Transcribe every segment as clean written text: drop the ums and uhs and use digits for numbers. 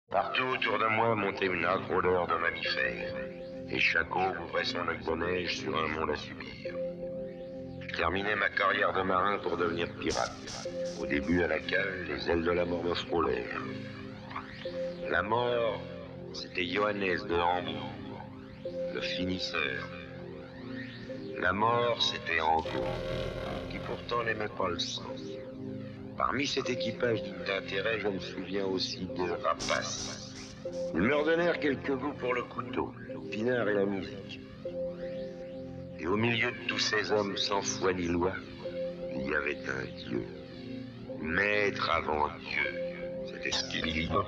Partout autour de moi montait une âcre odeur de mammifères, et chaque eau ouvrait son lac de neige sur un monde à subir. Je terminais ma carrière de marin pour devenir pirate. Au début, à la cale, les ailes de la mort me frôlèrent. La mort, c'était Johannes de Hambourg, le finisseur. La mort, c'était Angot, qui pourtant n'aimait pas le sang. Parmi cet équipage digne d'intérêt, je me souviens aussi de Rapace. Ils me redonnèrent quelques goûts pour le couteau, le pinard et la musique. Et au milieu de tous ces hommes sans foi ni loi, il y avait un Dieu. Maître avant Dieu. C'était Skibidi Bop.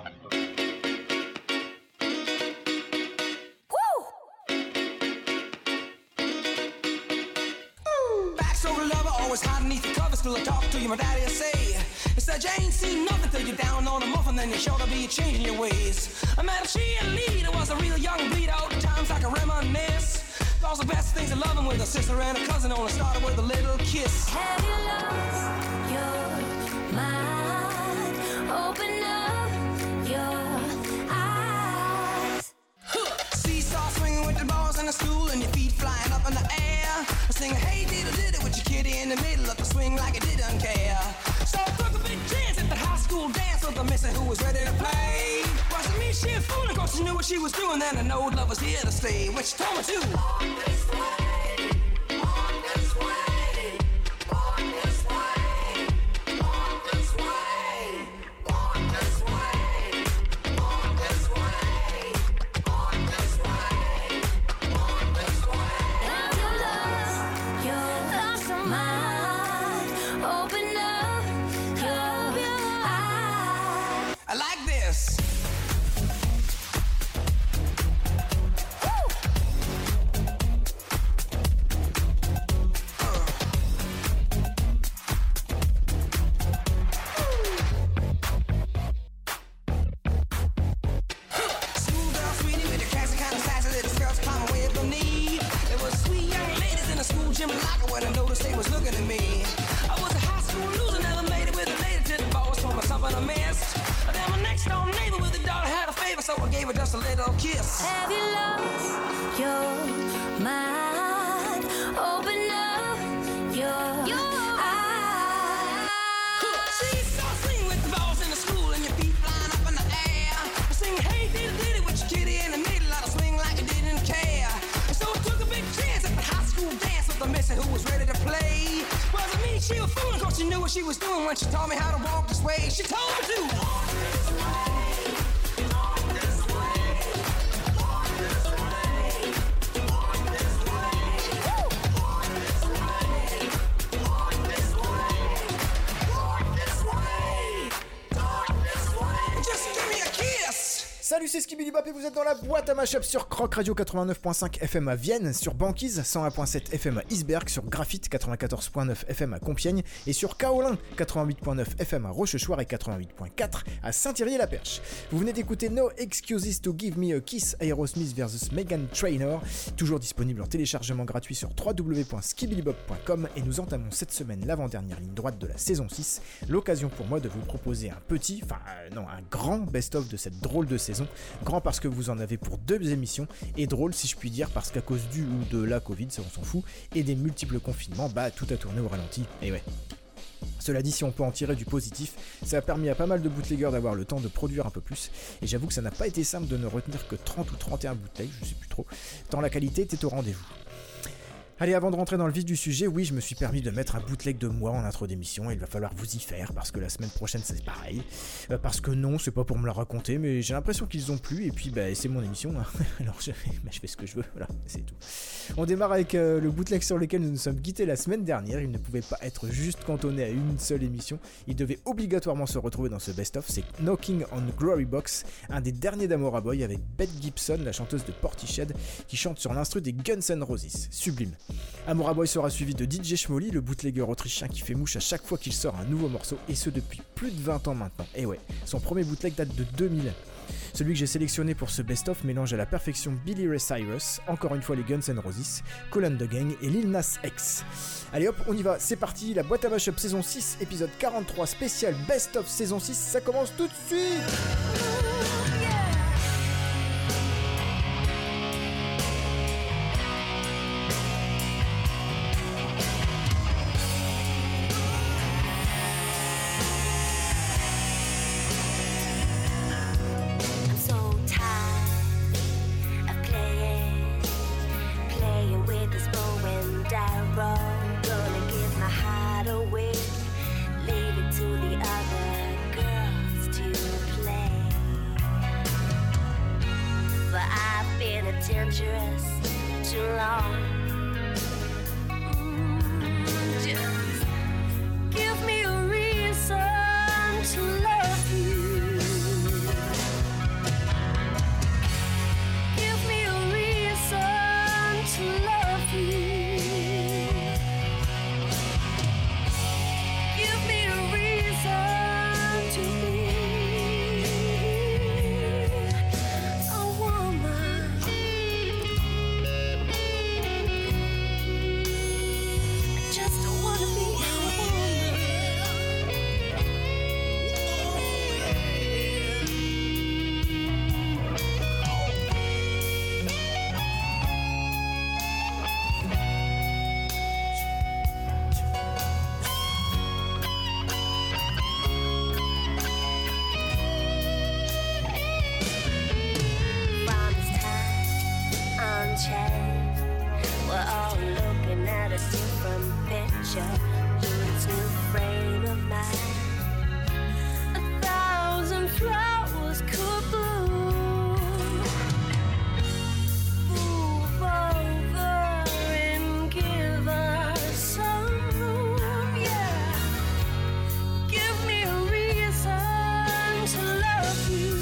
Always hiding beneath the covers till I talk to you, my daddy I say. Instead you ain't seen nothing till you're down on a muffin, then you're sure to be changing your ways. I met a cheerleader, was a real young bleed out, times I can reminisce. Those the best things of loving with a sister and a cousin, only started with a little kiss. Have you lost your mind? Open up your eyes. Seesaw swinging with the balls in the stool and your feet flying up in the air. Singing hey diddle diddle with your kitty in the middle of the swing like it didn't care. So I took a big chance at the high school dance with the missing who was ready to play. Wasn't me, she was fooling, cause she knew what she was doing. Then I know love was here to stay. When she told me to walk this way, walk this way, walk this way, walk this way, walk this way, walk this way, walk this way, walk this way. Have you lost your mind? Open up your eyes. I like this. So I gave her just a little kiss. Have you lost your mind? Open up your eyes. She's so sing with the balls in the school and your feet flying up in the air. Sing hey diddle diddle with your kitty in the middle, let her swing like you didn't care. And so I took a big chance at the high school dance with the missing who was ready to play. Wasn't me, she was fooling, cause she knew what she was doing when she taught me how to walk this way. She told me to walk this way. Salut, c'est Skibidi Bop et vous êtes dans la boîte à mashup sur Croc Radio 89.5 FM à Vienne, sur Banquise 101.7 FM à Isberg, sur Graphite 94.9 FM à Compiègne et sur Kaolin 88.9 FM à Rochechouart et 88.4 à Saint-Thierry-la-Perche. Vous venez d'écouter No Excuses to Give Me a Kiss, Aerosmith vs Meghan Trainor, toujours disponible en téléchargement gratuit sur www.skibidibop.com, et nous entamons cette semaine l'avant-dernière ligne droite de la saison 6, l'occasion pour moi de vous proposer un grand best-of de cette drôle de saison. Grand parce que vous en avez pour 2 émissions, et drôle si je puis dire parce qu'à cause du ou de la Covid, ça on s'en fout, et des multiples confinements, tout a tourné au ralenti, et ouais. Cela dit, si on peut en tirer du positif, ça a permis à pas mal de bootleggers d'avoir le temps de produire un peu plus, et j'avoue que ça n'a pas été simple de ne retenir que 30 ou 31 bootlegs, je sais plus trop, tant la qualité était au rendez-vous. Allez, avant de rentrer dans le vif du sujet, oui, je me suis permis de mettre un bootleg de moi en intro d'émission, et il va falloir vous y faire, parce que la semaine prochaine c'est pareil. Parce que non, c'est pas pour me la raconter, mais j'ai l'impression qu'ils ont plu, et puis c'est mon émission, hein. Alors je fais ce que je veux, voilà, c'est tout. On démarre avec le bootleg sur lequel nous nous sommes quittés la semaine dernière. Il ne pouvait pas être juste cantonné à une seule émission, il devait obligatoirement se retrouver dans ce best-of. C'est Knocking on Glory Box, un des derniers d'Amora Boy, avec Beth Gibson, la chanteuse de Portishead, qui chante sur l'instru des Guns N' Roses. Sublime. Amora Boy sera suivi de DJ Schmolly, le bootlegger autrichien qui fait mouche à chaque fois qu'il sort un nouveau morceau, et ce depuis plus de 20 ans maintenant. Et ouais, son premier bootleg date de 2000. Celui que j'ai sélectionné pour ce best-of mélange à la perfection Billy Ray Cyrus, encore une fois les Guns N' Roses, Kool and the Gang et Lil Nas X. Allez hop, on y va, c'est parti, la boîte à mashup saison 6, épisode 43 spécial best-of saison 6, ça commence tout de suite. dangerous too long. Just give me a reason to love you. Give me a reason to love you. Give me a reason to be a woman. I just wanna be a woman. From this time on chain, we're all looking at a different picture through this new frame of mind. 1,000 flowers could bloom. Move over and give us some room, yeah. Give me a reason to love you.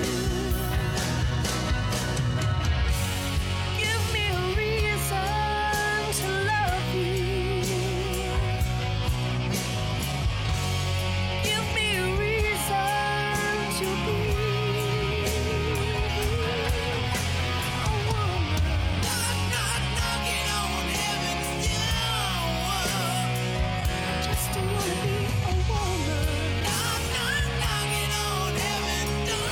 Give me a reason to love you. Give me a reason to be a woman. Knocking on heaven's door. Just to wanna be a woman. Knocking on heaven's door.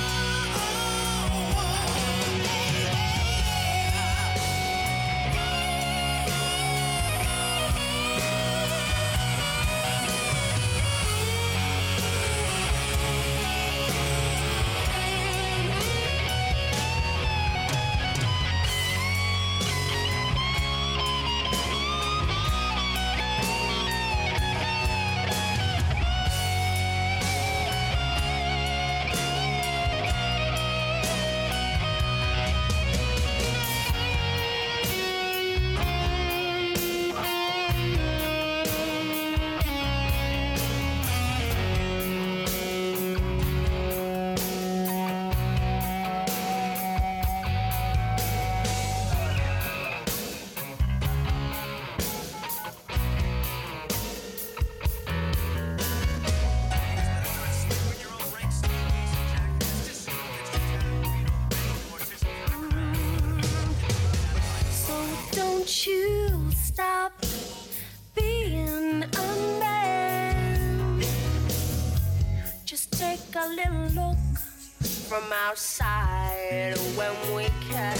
So don't you stop being a man. Just take a little look from outside when we can.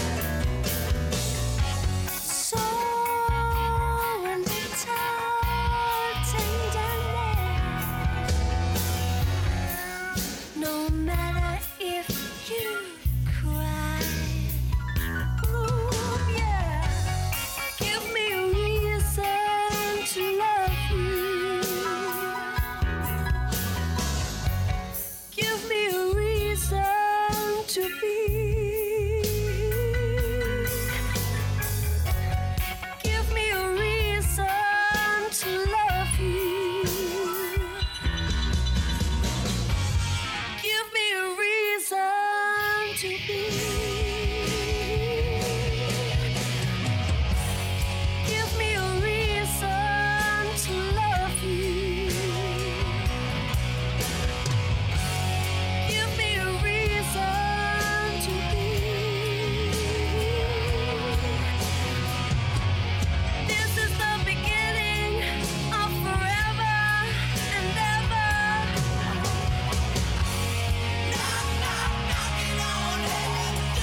So little tenderness. No matter if you cry. Ooh, yeah. Give me a reason to love you. Give me a reason to be. Give me a reason to love you. Give me a reason to be. Give me a reason to love you. Give me a reason to be. This is the beginning of forever and ever. Knocking on heaven's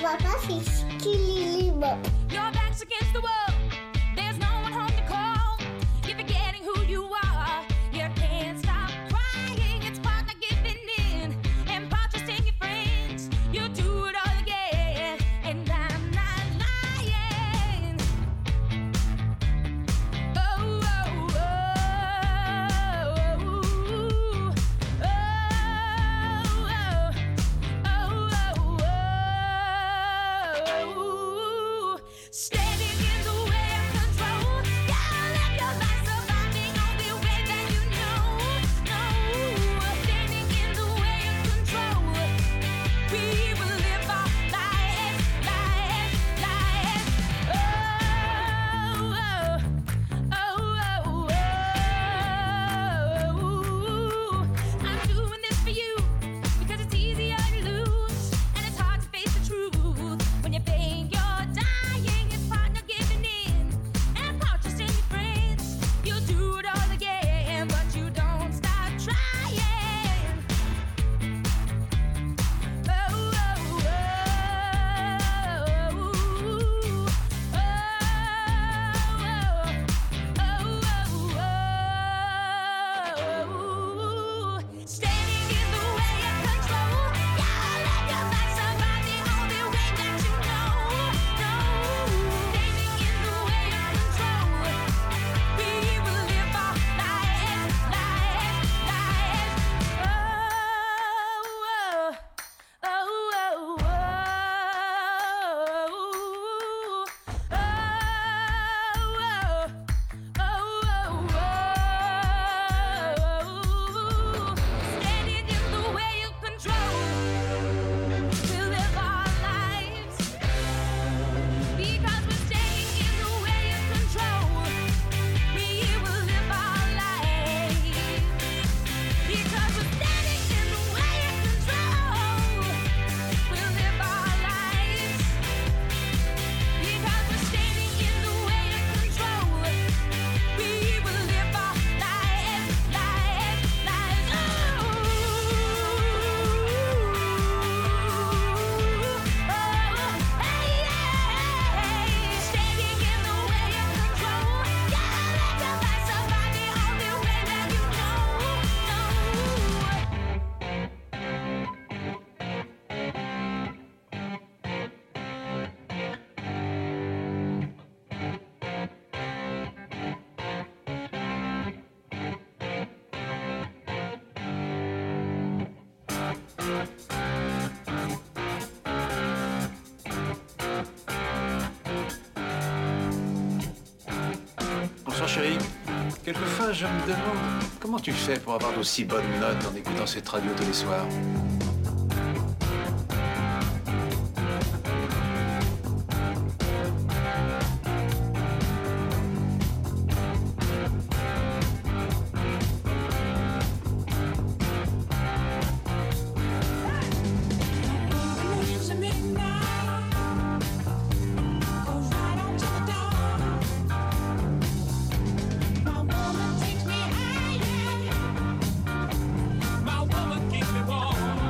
papa, c'est Skilly-Libre. Your back's against the wall. There's no one home to call. You're forgetting who you are. You can't stop crying. It's partner giving in and part trusting your friends. You do it all again, and I'm not lying. Oh, oh, oh, standing in the way of control. Gotta let your life survive the only way that you know. No, standing in the way of control. We will live our lives, lives, lives. Oh, oh, oh, oh, oh. I'm doing this for you because it's easier to lose, and it's hard to face the truth when you think you're dying. It's partner giving in and part trusting your friends. You'll do it all again, but you don't stop trying. Oh, oh, oh, standing in the way of control. Gotta let your life survive the only way that you know. No, standing in the way of control. We will live our lives, lives, lives. Oh, oh, oh, oh, oh, standing in the way of control. We'll live our lives because we're standing in the way of control. We will live our lives because we're standing in the way of control. We'll live our lives because we're standing in the way of control. We will live our lives, lives, lives. Oh, hey, hey, standing in the way of control. Gotta let your life survive the only way that you know. Bonsoir chérie. Quelquefois, je me demande comment tu fais pour avoir d'aussi bonnes notes en écoutant cette radio tous les soirs. My woman keeps me warm.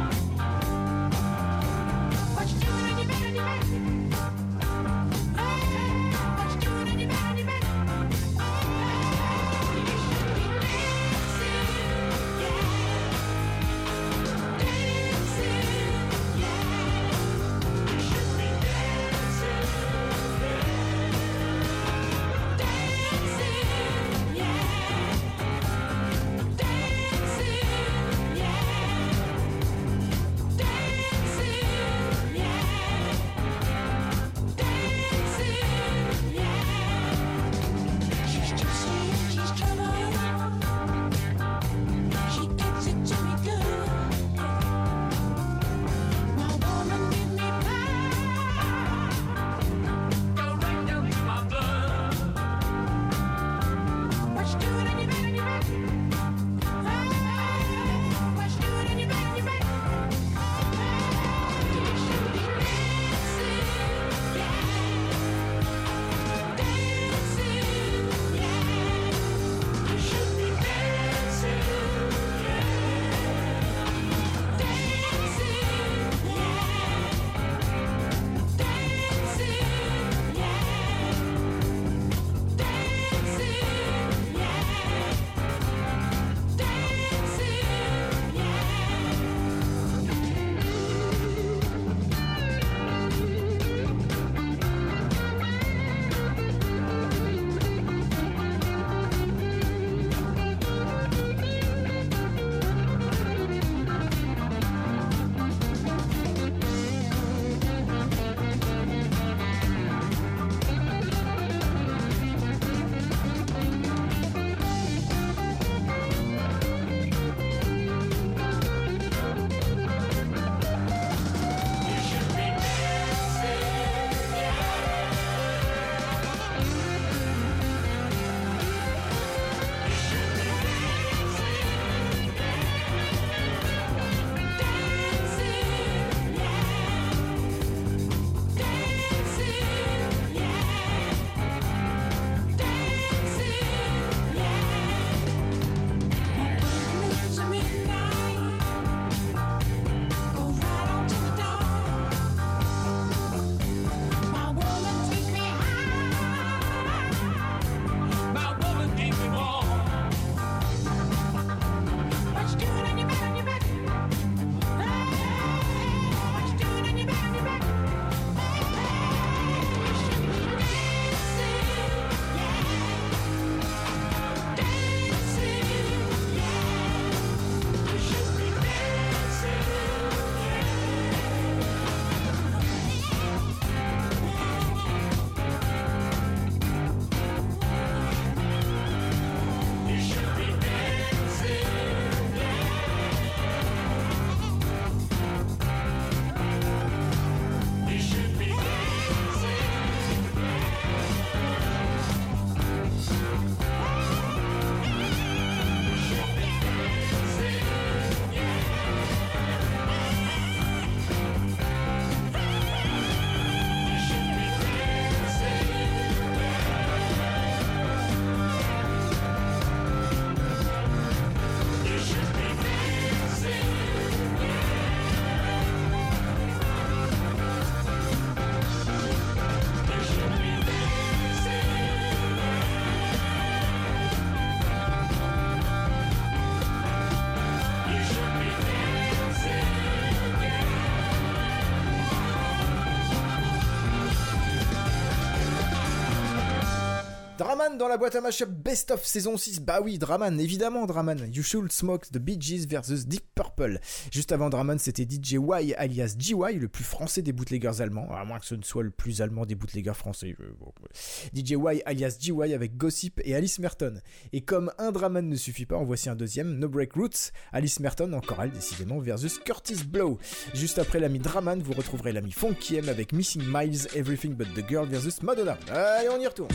Draman dans la boîte à mashup Best of saison 6. Bah oui, Draman, évidemment Draman. You Should Smoke the Bee Gees versus Deep Purple. Juste avant Draman, c'était DJ Y alias GY, le plus français des bootleggers allemands, à moins que ce ne soit le plus allemand des bootleggers français. DJ Y alias GY avec Gossip et Alice Merton. Et comme un Draman ne suffit pas, en voici un deuxième, No Break Roots, Alice Merton, encore elle décidément, versus Curtis Blow. Juste après l'ami Draman, vous retrouverez l'ami Funky M avec Missing Miles, Everything But The Girl versus Madonna. Allez, on y retourne.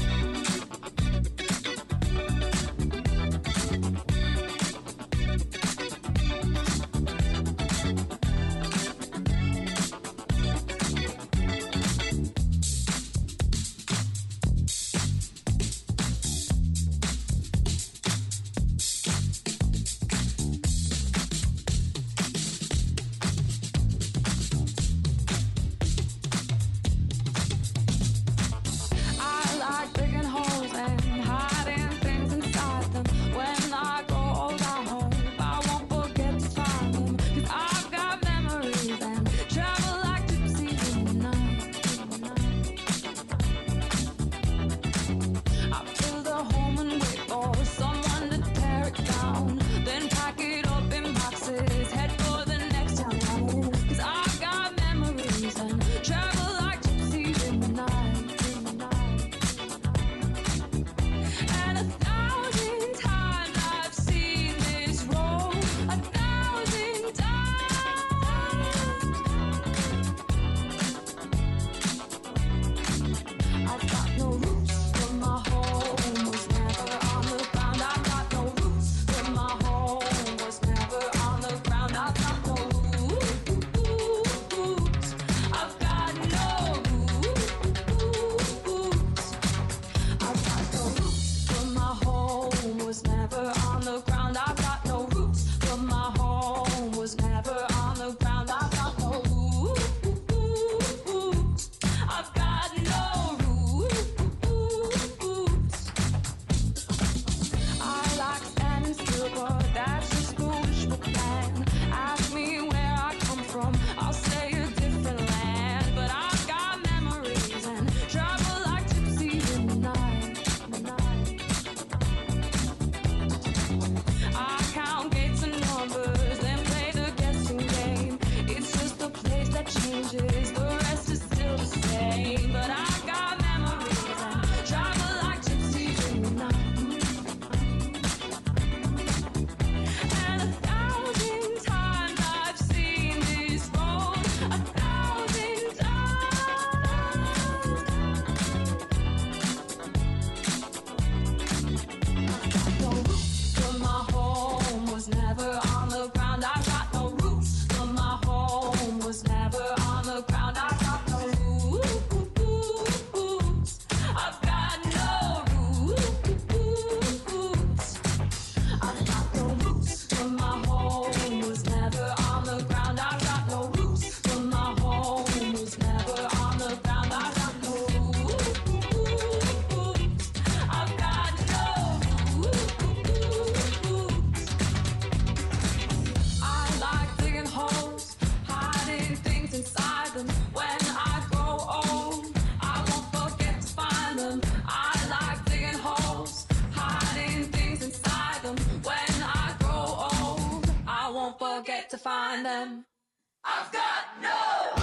find them. I've got no.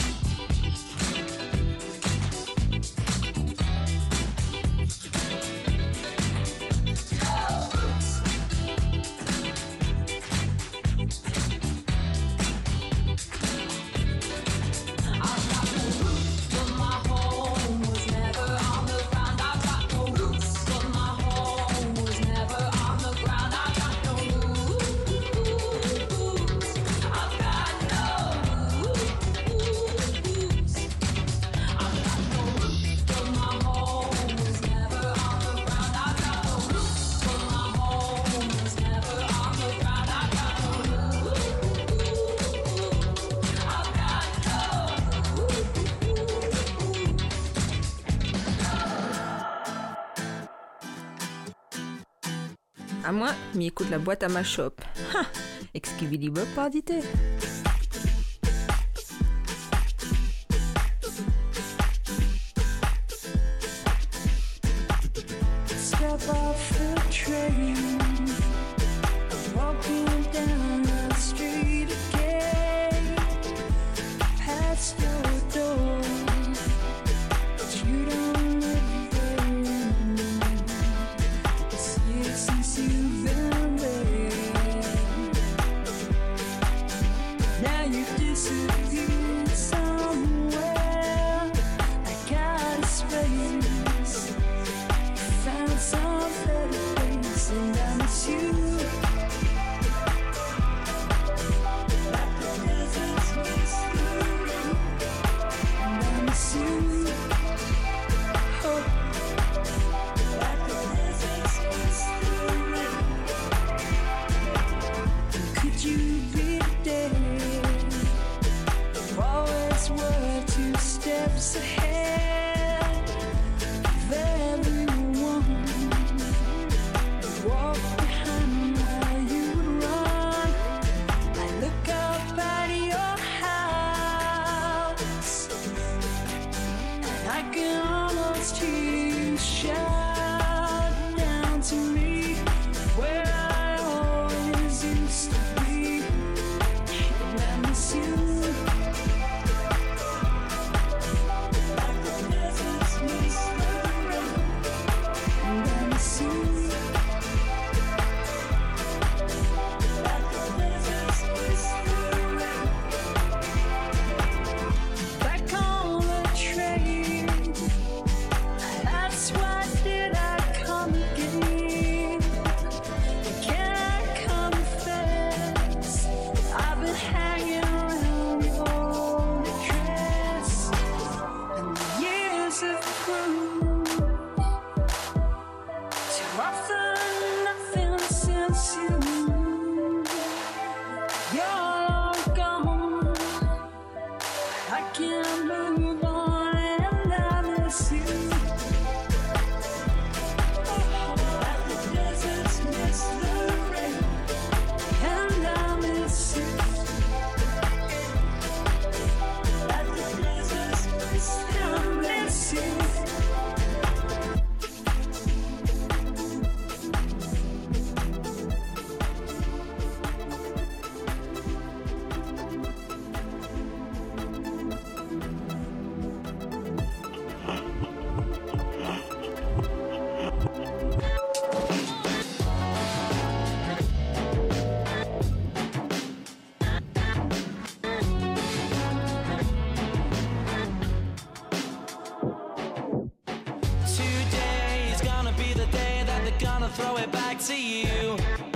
À moi, m'y écoute la boîte à ma shop. Ha! Excusez Bob par dité. Throw it back to you.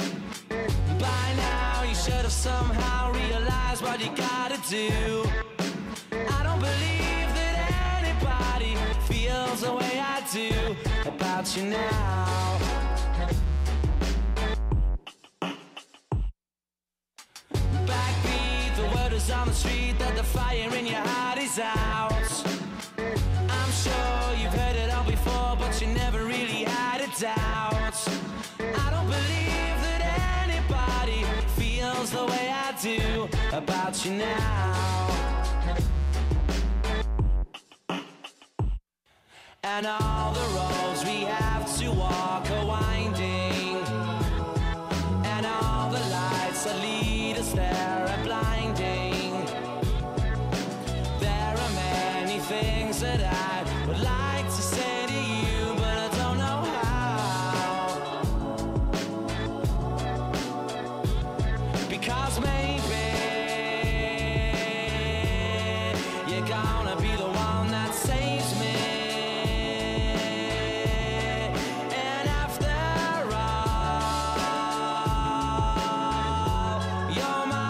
By now you should have somehow realized what you gotta do. I don't believe that anybody feels the way I do about you now. Backbeat, the word is on the street that the fire in your heart is out. I'm sure you've heard it all before, but you never really had a doubt. I don't believe that anybody feels the way I do about you now. And all the roads we have to walk are winding, and all the lights that lead us there are blinding. There are many things that I would like to say to you, but I don't know how. Because maybe you're gonna be the one that saves me. And after all, you're my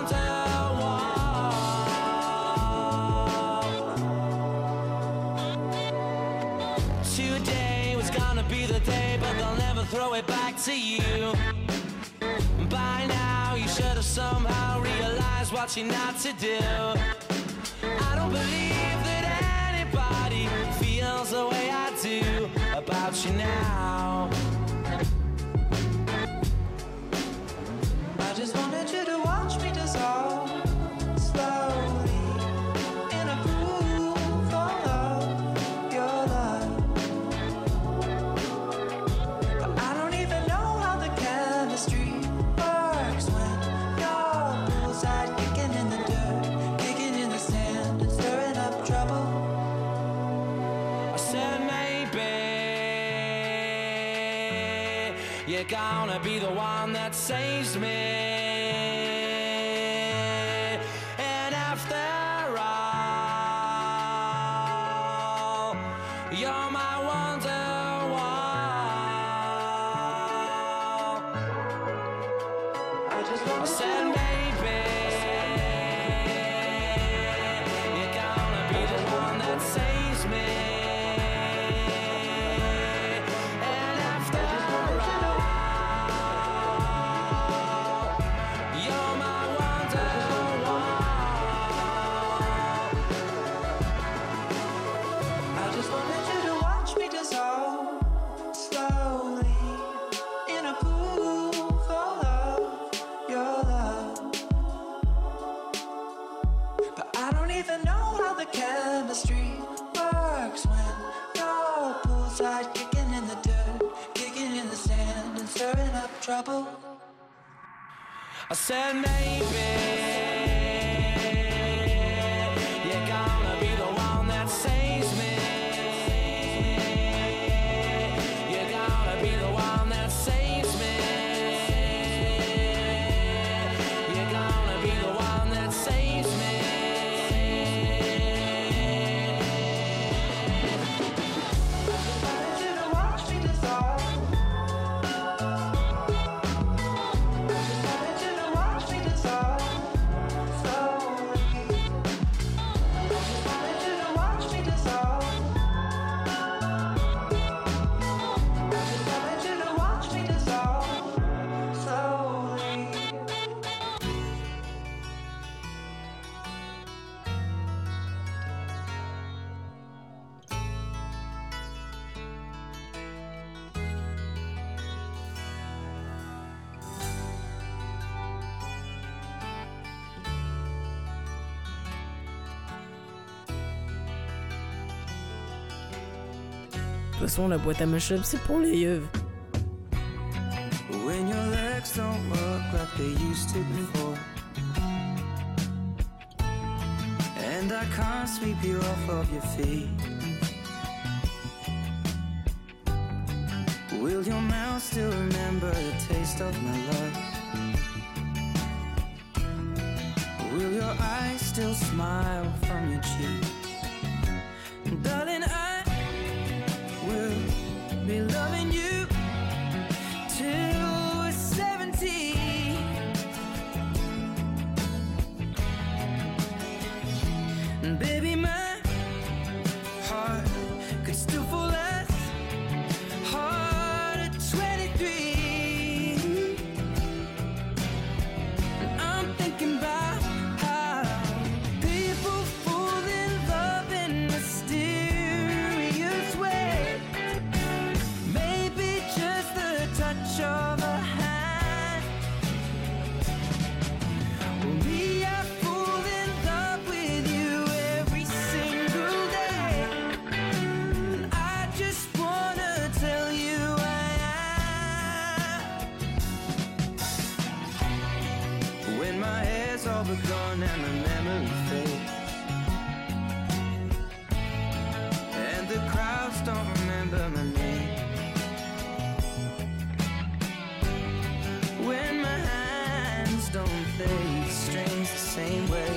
Wonderwall. Today was gonna be the day, but they'll never throw it back to you. By now you should have somehow realized what you're not to do. I don't believe that anybody feels the way I do about you now. I just wanted you to watch me dissolve slowly in a pool full of your love. You're gonna be the one that saves me. And after all, you're my wonderwall. I said maybe you're gonna be the one that saves me. And after all, you're my wonderwall. I just wanted you to watch me dissolve slowly in a pool full of your love. But I don't even know how the chemistry works when you're poolside, kicking in the dirt, kicking in the sand, and stirring up trouble. I said maybe you're gonna be the one that saves me. You're gonna be the one that saves me. You're gonna be the one that saves me. I wanted you to watch me dissolve. I wanted you to watch me dissolve slowly. I wanted you to watch me dissolve. I wanted you to watch me dissolve slowly. De toute façon, la boîte à mashup, c'est pour les yeux. When your legs don't work like they used to before, and I can't sweep you off of your feet, will your mouth still remember the taste of my love? Will your eyes still smile from your cheek? Darling, I will be loving you till we're 70. And baby, my heart could still fall as hard at 23. And I'm thinking about how people fall in love in mysterious ways. Maybe just the touch of a hand. Well, me, I fall in love with you every single day. And I just wanna tell you I am. When my hair's all but gone and my memory fades, and the crowds don't remember my name, when my hands don't play strings the same way,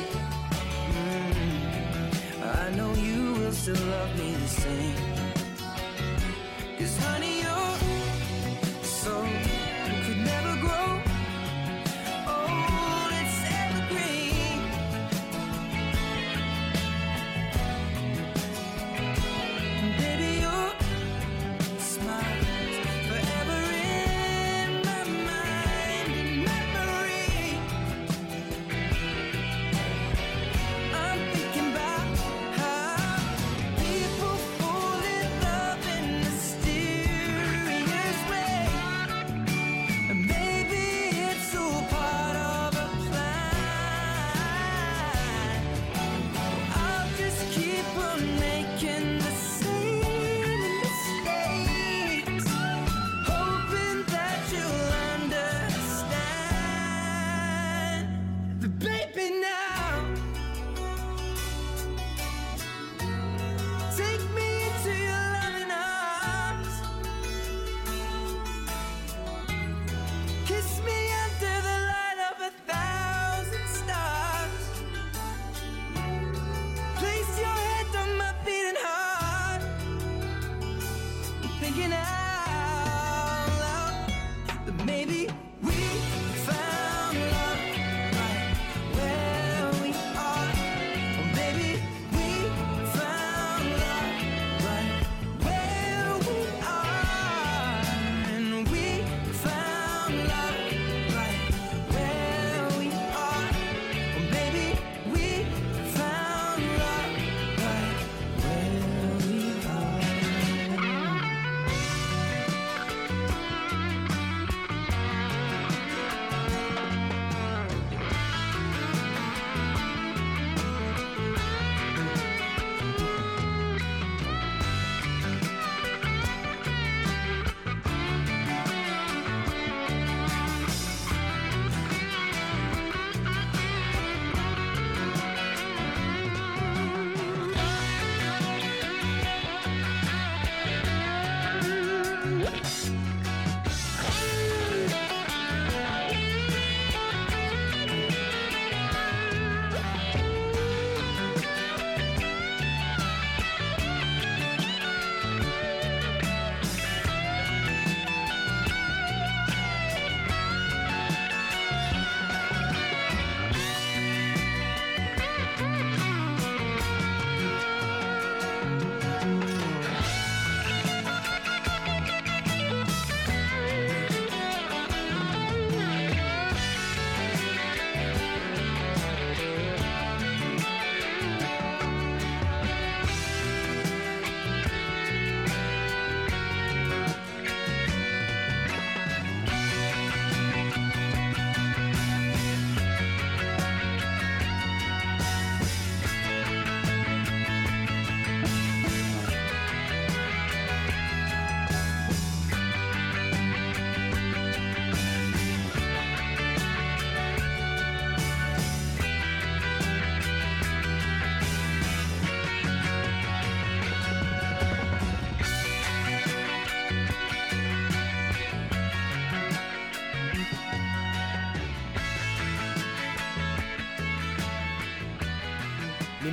I know you will still love me the same. 'Cause honey, your soul could never grow old, it's evergreen. Baby, your smile's forever in my mind and memory. I'm thinking about how people fall in love in mysterious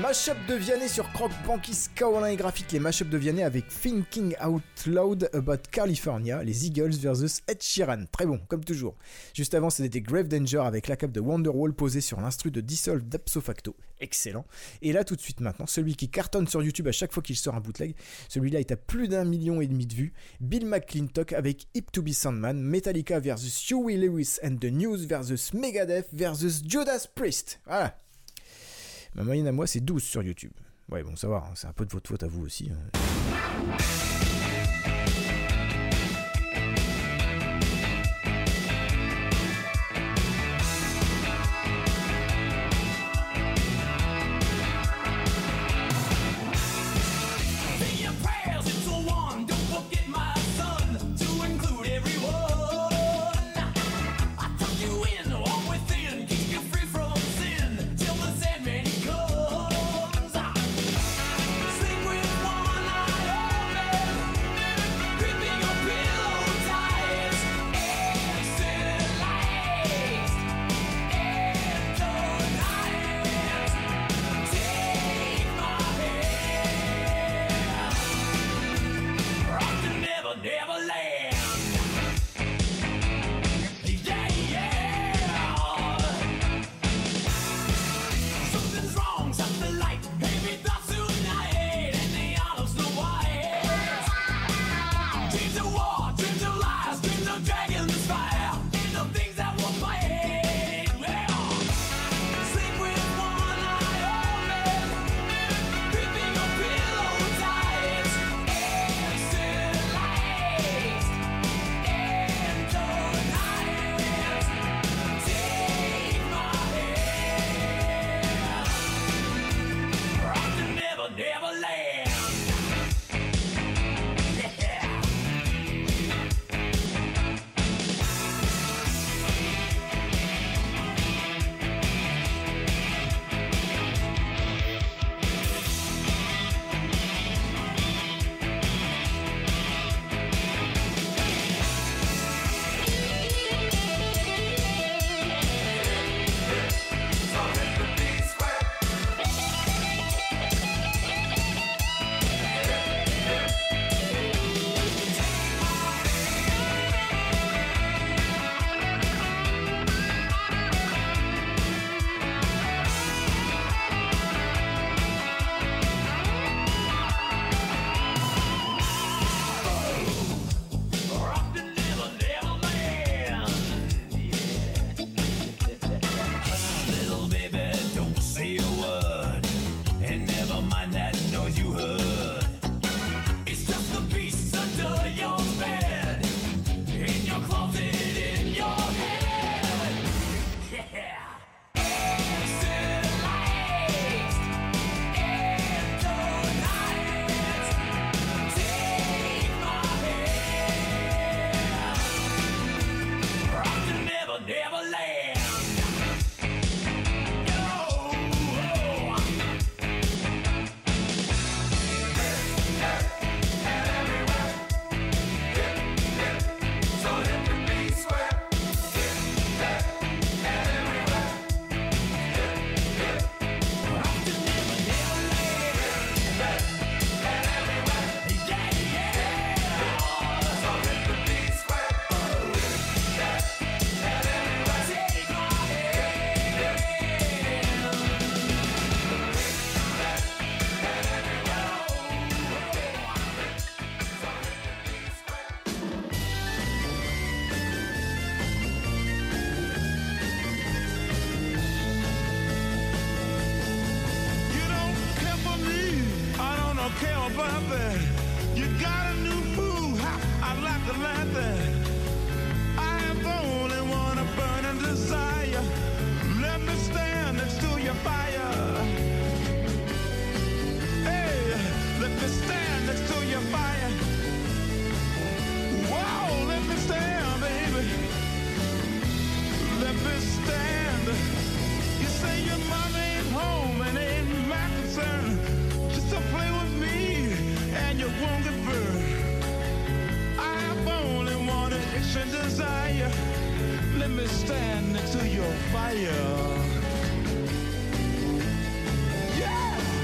Mashup de Vianney sur Croc, Banquis, Kaolin et Graphite. Les mashup de Vianney avec Thinking Out Loud About California, les Eagles versus Ed Sheeran. Très bon, comme toujours. Juste avant, c'était Grave Danger avec la cape de Wonderwall posée sur l'instru de Dissolve d'Ipso Facto. Excellent. Et là, tout de suite maintenant, celui qui cartonne sur YouTube à chaque fois qu'il sort un bootleg, celui-là est à plus d'1,5 million de vues. Bill McClintock avec Hip to be Sandman, Metallica versus Huey Lewis and the News versus Megadeth versus Judas Priest. Voilà. Ma moyenne à moi, c'est 12 sur YouTube. Ouais, bon, ça va, hein, c'est un peu de votre faute à vous aussi. Hein. Stand next to your fire. Yeah!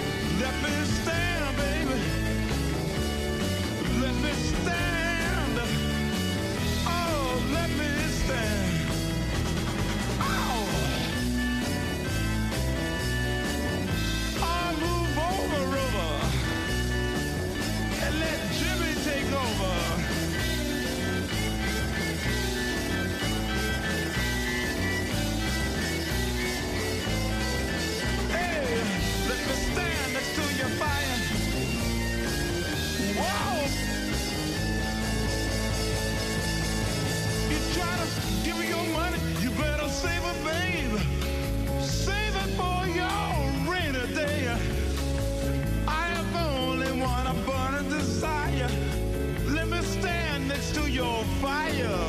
fire.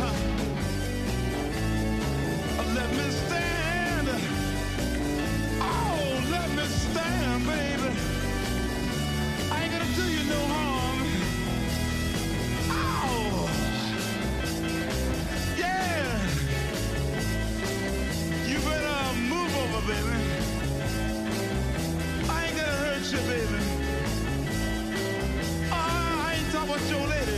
Let me stand. Oh, let me stand, baby. I ain't gonna do you no harm. Oh, yeah. You better move over, baby. I ain't gonna hurt you, baby. Oh, I ain't talking about your lady.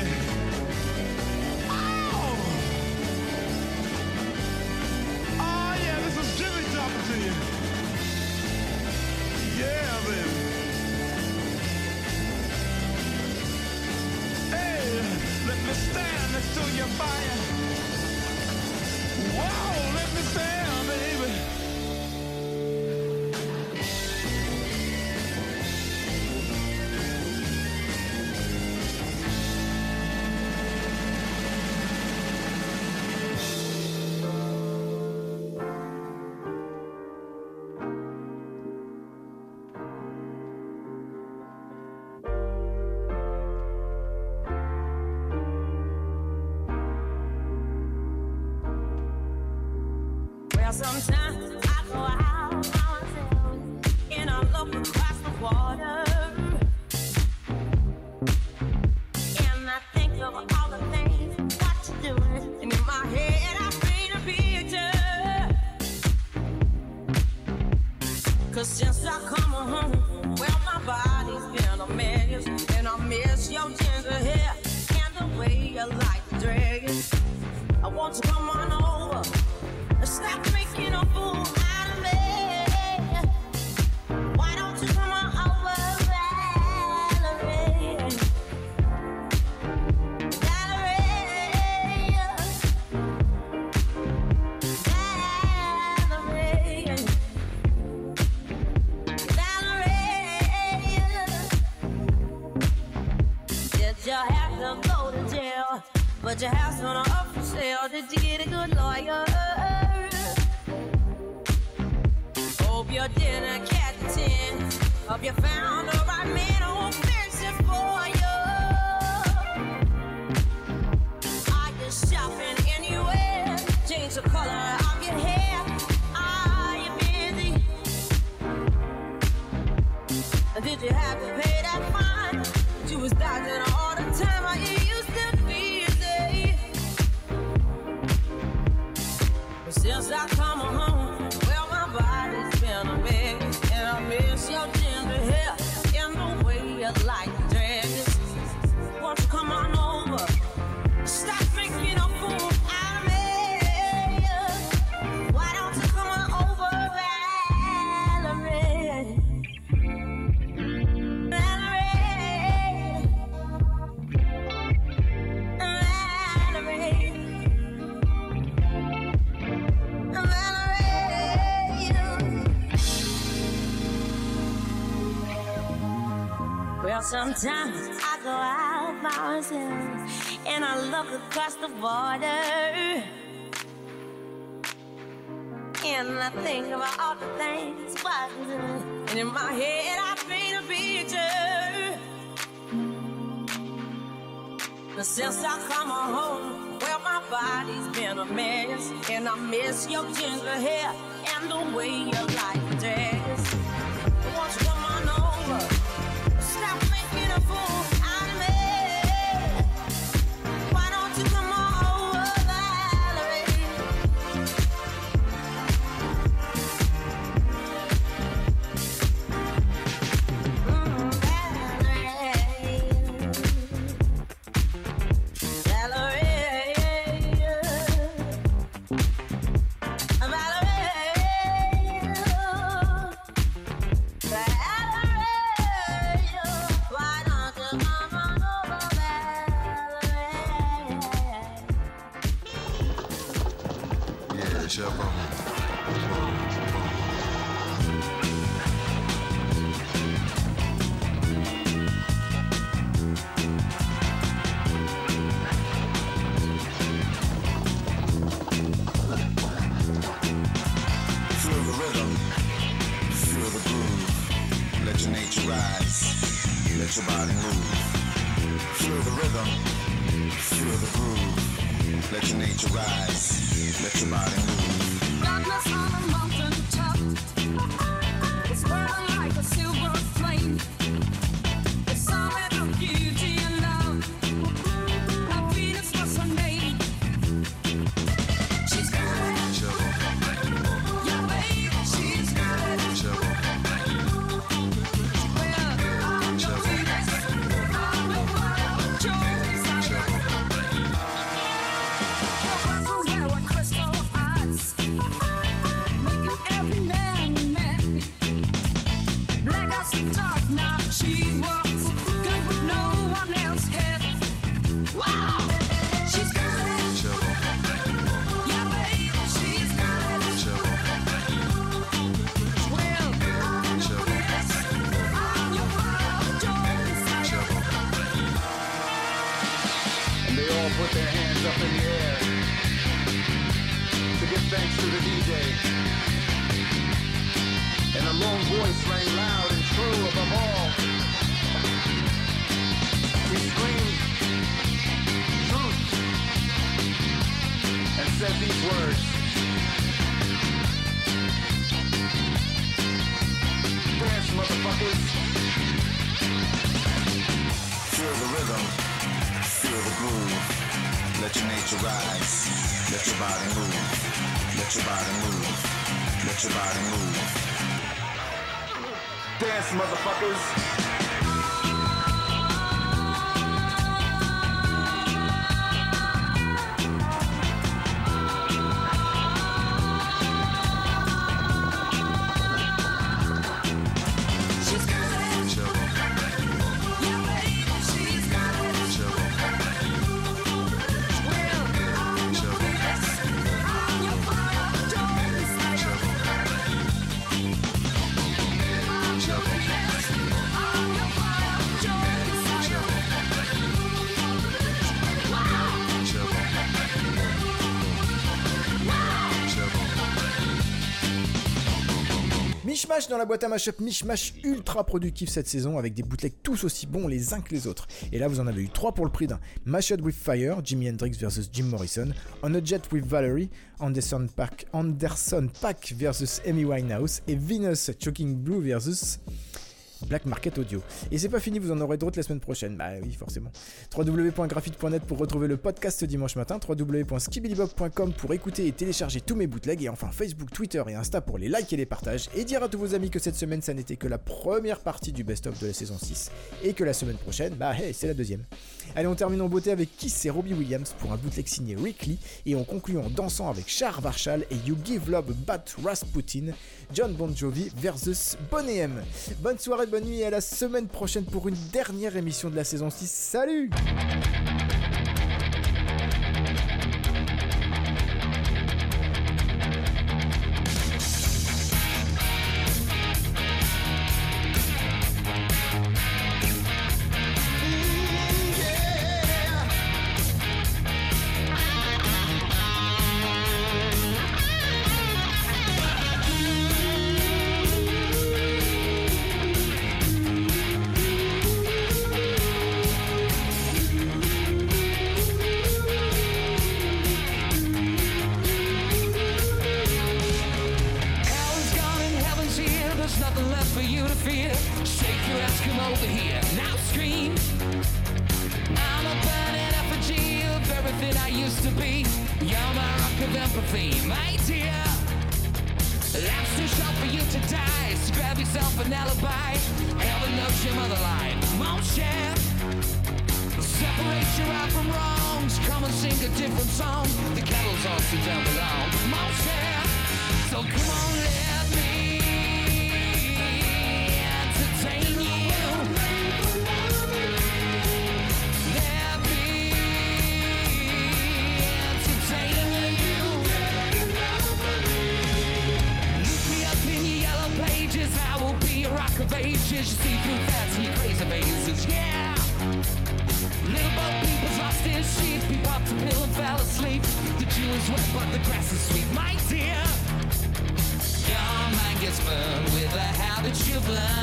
To you. Yeah, baby. Hey, let me stand next to your fire. Whoa, let me stand, baby. Sometimes I go out by myself and I look across the water and I think of all the things what you're doing, and in my head I paint a picture. 'Cause since I come home, well my body's been a mess, and I miss your ginger hair and the way you like to drag it. I want you to come on over. Stop making a fool out of me. Why don't you come on over, Valerie? Valerie, Valerie, Valerie. Did you have to go to jail? But your house on up for sale. Did you get a good lawyer? Hope you didn't catch 10. Hope you found the right man who will fix it for you. Are you shopping anywhere? Change the color of your hair. Are you busy? Did you have to pay that fine? You was dodging all the time. Are you used to be easy? But since I come home, well my body's been a mess, and I miss your ginger hair and the way you like to dress. Won't you come on over? Stop making a fool out of me. Why don't you come on over, Valerie? Valerie, Valerie, Valerie. Well, sometimes I go out by myself and I look across the water and I think about all the things what you do, and in my head I paint a picture. But since I come home, well my body's been a mess, and I miss your ginger hair and the way you like to dress. Won't you come on over? Stop making a fool out of me. Why don't you come on over, Valerie? Let your nature rise, let your body move. Feel the rhythm, Feel the groove. Let your nature rise. Let your body move. Darkness on a mountain top. It's burning like a silver flame. The summit of beauty and love. Our Venus was her name. She's good. Yeah, baby, she's good. Put their hands up in the air to give thanks to the DJ. And a lone voice rang loud and true above all. He screamed truth and said these words. Dance, motherfuckers. Feel the rhythm. Feel the groove. Let your nature rise. Let your body move. Let your body move. Let your body move. Dance, motherfuckers. Mishmash dans la boîte à mashup, Mishmash ultra productif cette saison avec des bootlegs tous aussi bons les uns que les autres. Et là vous en avez eu 3 pour le prix d'un. Mashed with Fire, Jimi Hendrix vs Jim Morrison, On a Jet with Valerie, Anderson Paak vs Amy Winehouse et Venus Choking Blue vs Black Market Audio. Et c'est pas fini, vous en aurez d'autres la semaine prochaine. Bah oui, forcément. www.graphite.net pour retrouver le podcast dimanche matin. www.skibillybob.com pour écouter et télécharger tous mes bootlegs. Et enfin Facebook, Twitter et Insta pour les likes et les partages. Et dire à tous vos amis que cette semaine, ça n'était que la première partie du best-of de la saison 6. Et que la semaine prochaine, bah hey, c'est la deuxième. Allez, on termine en beauté avec Kiss et Robbie Williams pour un bootleg signé Rick Lee. Et on conclut en dansant avec Char Marshall et You Give Love But Rasputin, John Bon Jovi versus Boney M. Bonne soirée, bonne nuit et à la semaine prochaine pour une dernière émission de la saison 6. Salut!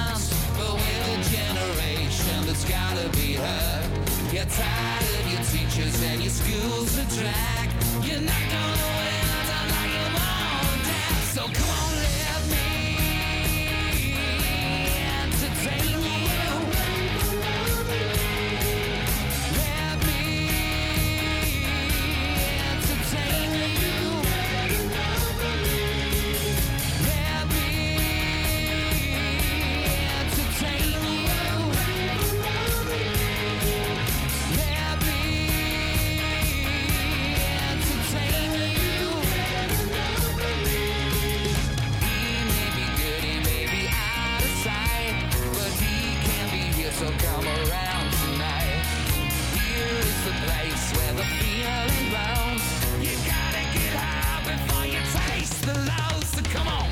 Get tired of your teaching. teachers and your school's a drag. You're not gonna win, I'm like your mom and dad. So come on, let me entertain you. Let me entertain you. Let me entertain you. Let me entertain you. He may be good, he may be out of sight, but he can't be here, so come around tonight. Here is the place where the feeling grows. You gotta get high before you taste the low, so come on.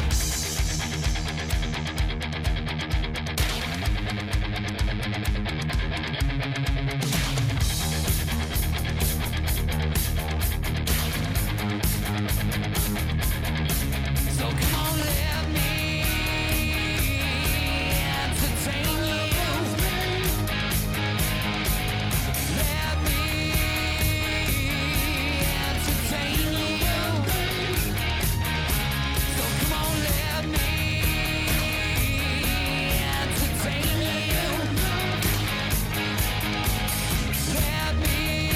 So come on, let me entertain you. Let me entertain you. So come on, let me entertain you. Let me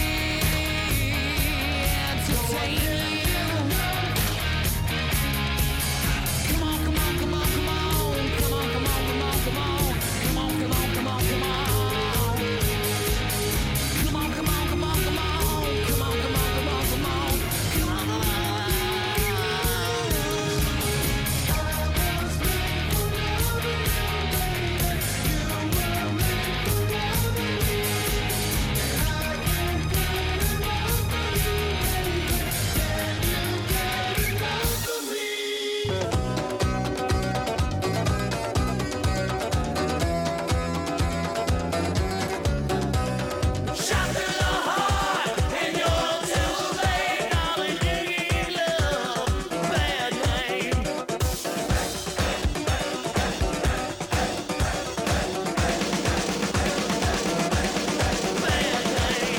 entertain you. Come on, come on, come on, come on. Come on, come on, come on, come on. Come on, come on, come on, come on. Come on, come on, come on, come on. Come on, come on, come on, come on. Come on, come on. Shot through the heart, and you're to blame, darling. You give love a bad name. Bad name.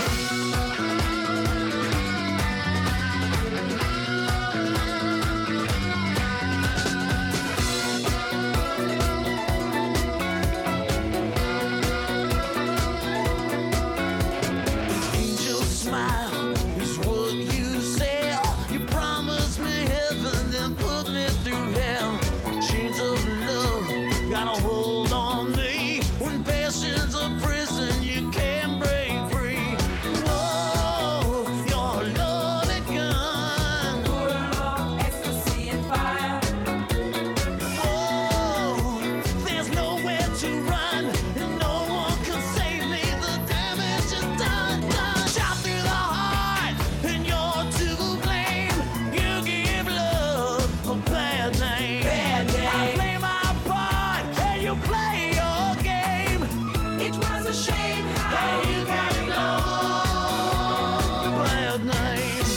Angel smile is what you sell. You promised me heaven, then put me through hell. Chains of love got a hold on me. When passion's a prison, you can't break free. Whoa, you're a loaded gun. Ecstasy and fire. Oh, there's nowhere to run, and no one can save me. The damage is done, done. Shot through the heart, and you're to blame. You give love a bad name. Bad name. I play my part, and you play your game. It was a shame how And you got it all. Bad name.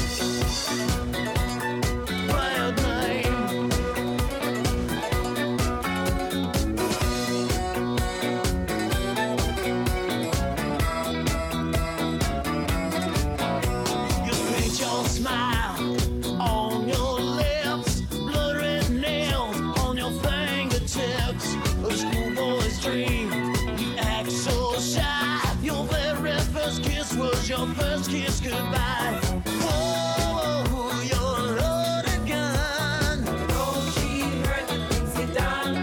Bad name. You paint your smile on your lips, blood red nails on your fingertips. A schoolboy's dream. You act so shy. Your very first kiss was your first kiss goodbye. Oh, you're a loaded gun. Oh, she heard the things he done.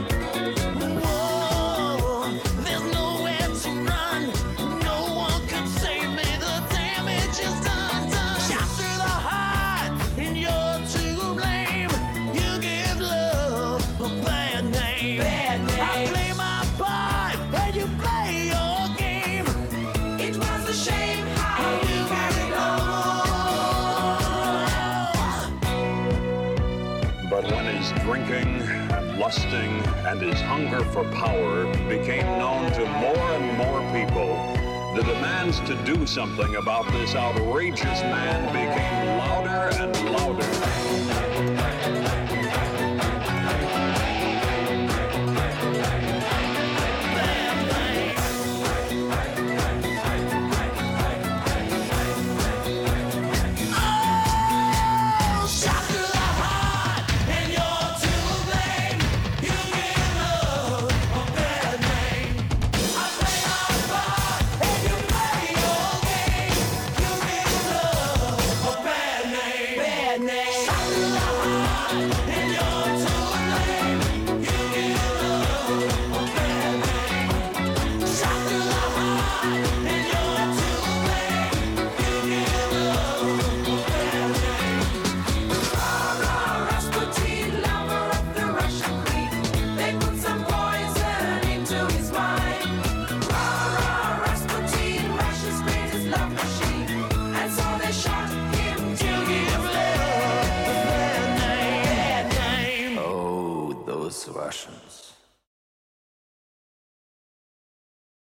Whoa, there's nowhere to run. No one can save me. The damage is done, done. Shot through the heart, and you're to blame. You give love a bad name. Bad name. I play my part, and you play your game. It was a shame how You got it all. But when his drinking and lusting and his hunger for power became known to more and more people, the demands to do something about this outrageous man became louder and louder.